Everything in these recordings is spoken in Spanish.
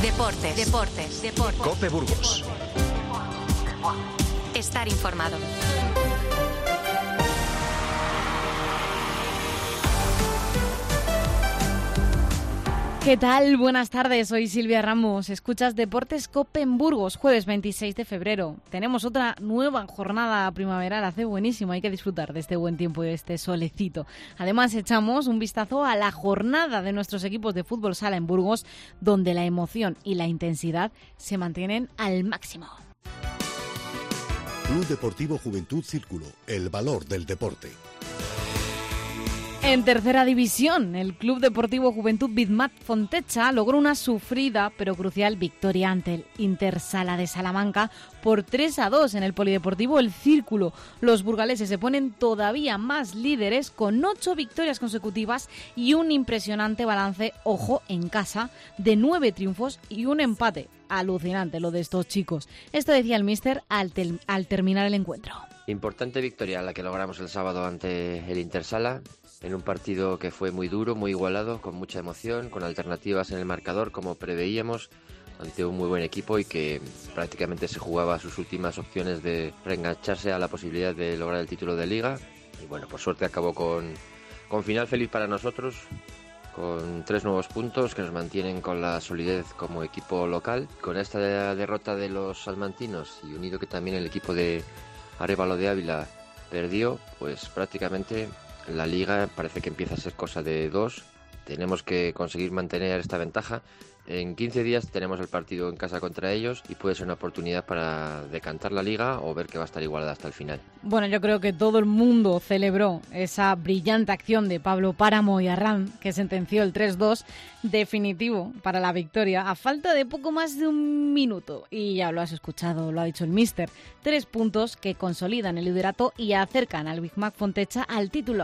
Deportes. COPE Burgos. Estar informado. ¿Qué tal? Buenas tardes, soy Silvia Ramos. Escuchas Deportes COPE en Burgos, jueves 26 de febrero. Tenemos otra nueva jornada primaveral, hace buenísimo, hay que disfrutar de este buen tiempo y de este solecito. Además, echamos un vistazo a la jornada de nuestros equipos de fútbol sala en Burgos, donde la emoción y la intensidad se mantienen al máximo. Club Deportivo Juventud Círculo, el valor del deporte. En tercera división, el Club Deportivo Juventud Bitmat Fontecha logró una sufrida pero crucial victoria ante el Intersala de Salamanca por 3-2 en el Polideportivo El Círculo. Los burgaleses se ponen todavía más líderes con 8 victorias consecutivas y un impresionante balance, ojo, en casa, de 9 triunfos y un empate. Alucinante lo de estos chicos. Esto decía el míster al terminar el encuentro. Importante victoria la que logramos el sábado ante el Intersala, en un partido que fue muy duro, muy igualado, con mucha emoción, con alternativas en el marcador como preveíamos, ante un muy buen equipo y que prácticamente se jugaba sus últimas opciones de reengancharse a la posibilidad de lograr el título de Liga. Y bueno, por suerte acabó con final feliz para nosotros, con 3 nuevos puntos que nos mantienen con la solidez como equipo local. Con esta derrota de los salmantinos y unido que también el equipo de Arévalo de Ávila perdió, pues prácticamente la Liga parece que empieza a ser cosa de 2. Tenemos que conseguir mantener esta ventaja. En 15 días tenemos el partido en casa contra ellos y puede ser una oportunidad para decantar la Liga o ver que va a estar igualada hasta el final. Bueno, yo creo que todo el mundo celebró esa brillante acción de Pablo Páramo y Arran, que sentenció el 3-2 definitivo para la victoria a falta de poco más de un minuto. Y ya lo has escuchado, lo ha dicho el míster. 3 puntos que consolidan el liderato y acercan al Bitmat Fontecha al título.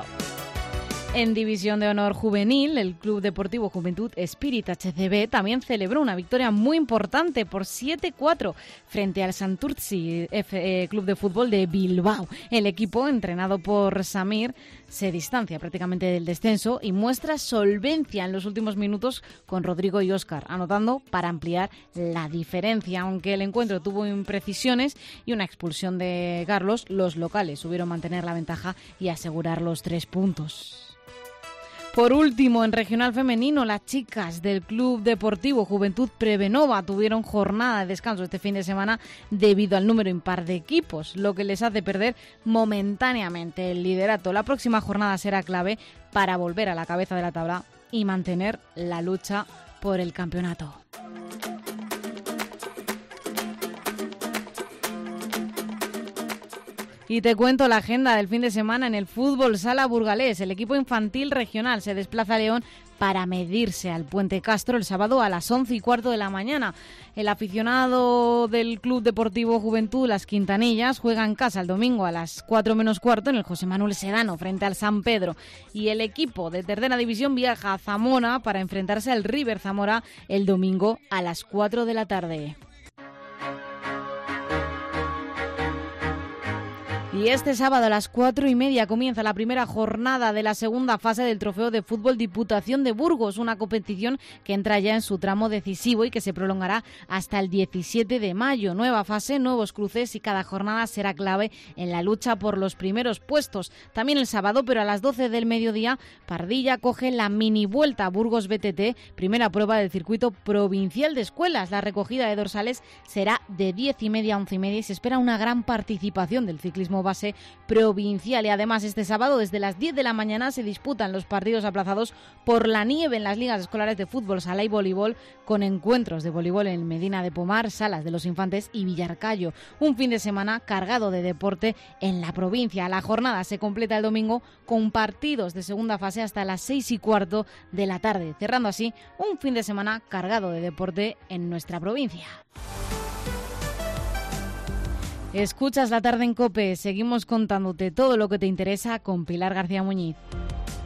En División de Honor Juvenil, el Club Deportivo Juventud Spirit HCB también celebró una victoria muy importante por 7-4 frente al Santurtzi Club de Fútbol de Bilbao. El equipo, entrenado por Samir, se distancia prácticamente del descenso y muestra solvencia en los últimos minutos con Rodrigo y Óscar, anotando para ampliar la diferencia. Aunque el encuentro tuvo imprecisiones y una expulsión de Carlos, los locales supieron mantener la ventaja y asegurar los 3 puntos. Por último, en regional femenino, las chicas del Club Deportivo Juventud Prevenova tuvieron jornada de descanso este fin de semana debido al número impar de equipos, lo que les hace perder momentáneamente el liderato. La próxima jornada será clave para volver a la cabeza de la tabla y mantener la lucha por el campeonato. Y te cuento la agenda del fin de semana en el fútbol sala burgalés. El equipo infantil regional se desplaza a León para medirse al Puente Castro el sábado a las 11:15 de la mañana. El aficionado del Club Deportivo Juventud Las Quintanillas juega en casa el domingo a las 4:15 en el José Manuel Sedano frente al San Pedro. Y el equipo de tercera división viaja a Zamora para enfrentarse al River Zamora el domingo a las 4 de la tarde. Y este sábado a las 4:30 comienza la primera jornada de la segunda fase del Trofeo de Fútbol Diputación de Burgos, una competición que entra ya en su tramo decisivo y que se prolongará hasta el 17 de mayo. Nueva fase, nuevos cruces y cada jornada será clave en la lucha por los primeros puestos. También el sábado, pero a las 12 del mediodía, Pardilla coge la mini vuelta Burgos BTT, primera prueba del circuito provincial de escuelas. La recogida de dorsales será de 10:30 a 11:30 y se espera una gran participación del ciclismo base provincial. Y además este sábado desde las 10 de la mañana se disputan los partidos aplazados por la nieve en las ligas escolares de fútbol sala y voleibol, con encuentros de voleibol en Medina de Pomar, Salas de los Infantes y Villarcayo. Un fin de semana cargado de deporte en la provincia. La jornada se completa el domingo con partidos de segunda fase hasta las 6:15 de la tarde, cerrando así un fin de semana cargado de deporte en nuestra provincia. Escuchas La Tarde en COPE. Seguimos contándote todo lo que te interesa con Pilar García Muñiz.